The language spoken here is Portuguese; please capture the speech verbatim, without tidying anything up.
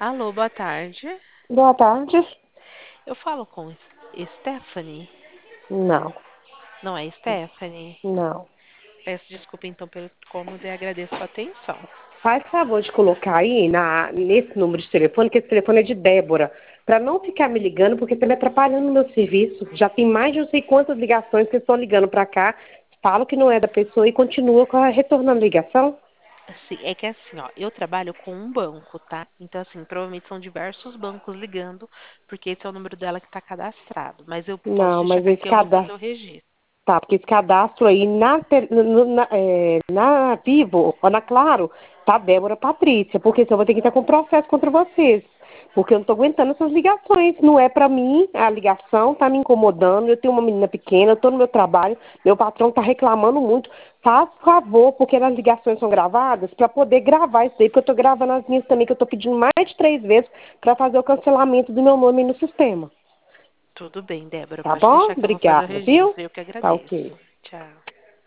Alô, boa tarde. Boa tarde. Eu falo com Stephanie? Não, Não é Stephanie? não. Peço desculpa então pelo incômodo e agradeço a atenção. Faz favor de colocar aí na, nesse número de telefone, que esse telefone é de Débora, para não ficar me ligando, porque está me atrapalhando no meu serviço. Já tem mais de não sei quantas ligações que estão ligando para cá, falo que não é da pessoa e continua com a retornando ligação. Assim, é que assim, ó, eu trabalho com um banco, tá? Então, assim, provavelmente são diversos bancos ligando, porque esse é o número dela que está cadastrado. Mas eu posso Não, deixar mas que esse aqui eu vou fazer cadastro, o registro. tá, porque esse cadastro aí na, te- no- no- na, é, na Vivo, ou na Claro, tá Débora Patrícia, porque senão eu vou ter que estar com processo contra vocês. Porque eu não tô aguentando essas ligações. Não é pra mim, a ligação tá me incomodando. Eu tenho uma menina pequena, eu tô no meu trabalho, meu patrão tá reclamando muito. Faz favor, porque as ligações são gravadas, pra poder gravar isso daí, porque eu tô gravando as minhas também, que eu tô pedindo mais de três vezes pra fazer o cancelamento do meu nome aí no sistema. Tudo bem, Débora, Tá pode bom? deixar que eu vou fazer o Obrigada, viu? registro. Eu que Tá agradeço. ok. Tchau.